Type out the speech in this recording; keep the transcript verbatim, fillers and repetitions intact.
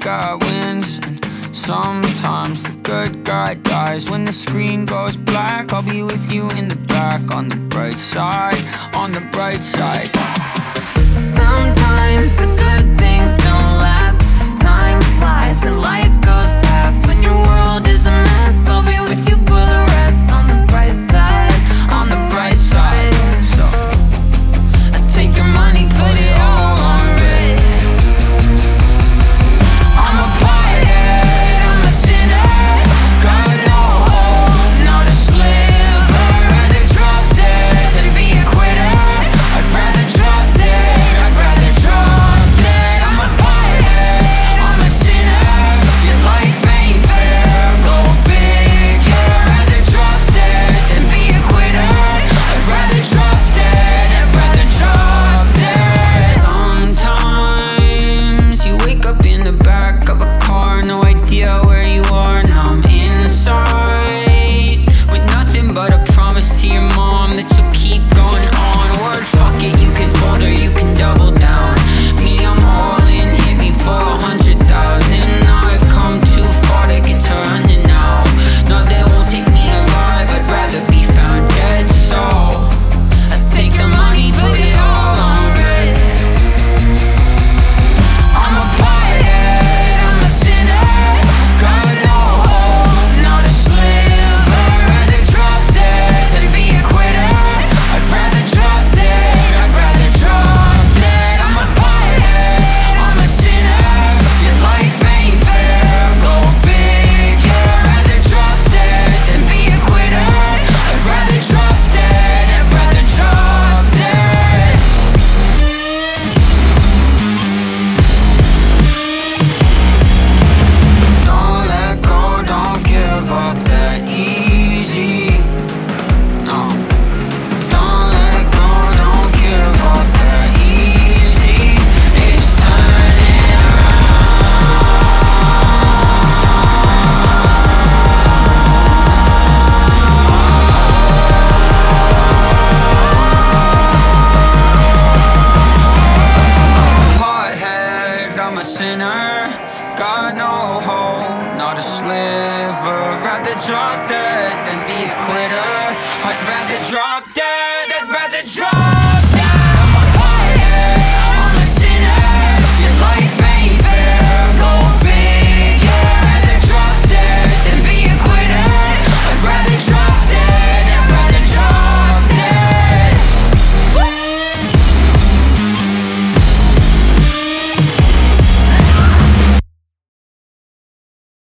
guy wins, and sometimes the good guy dies. When the screen goes black, I'll be with you in the back. On the bright side, on the bright side. Sometimes the good things don't last. Time flies and life goes past. When your world is a mess, I'll be with you for the rest. On the bright side, on the bright side. So I take your money, put it all on red. I'm a pothead, I'm a sinner. Got no hope, not a sliver. I'd rather drop dead than be a quitter. I'd rather drop dead, I'd rather drop dead. I'm a pothead, I'm a sinner. Your life ain't fair, go figure. I'd rather drop dead than be a quitter. I'd rather drop dead, I'd rather drop dead. sometimes you wake up in the back of a car, no idea where you are. Now I'm inside with nothing but a promise to your mom that you'll keep going on. Word, fuck it, you can fold or you can double down. Me, I'm all in, hit me for a hundred thousand. I've come too far to get turning now. No, they won't take me alive, I'd rather be found dead. So I take the money, put it all on red. I'm a pothead, I'm a sinner. Got no hope, not a sliver. I'd rather drop dead than be a quitter. I'd rather drop dead, I'd rather drop dead. I'm a pothead, I'm a sinner. Your life ain't fair, go figure. I'd rather drop dead than be a quitter. I'd rather drop dead, I'd rather drop dead. Don't let go, don't give up that easy. No. Don't let go, don't give up that easy. It's turning around. Pothead, I'm a sinner. Got no hope, not a sliver. Rather drop dead than be a quitter. I'd rather drop dead.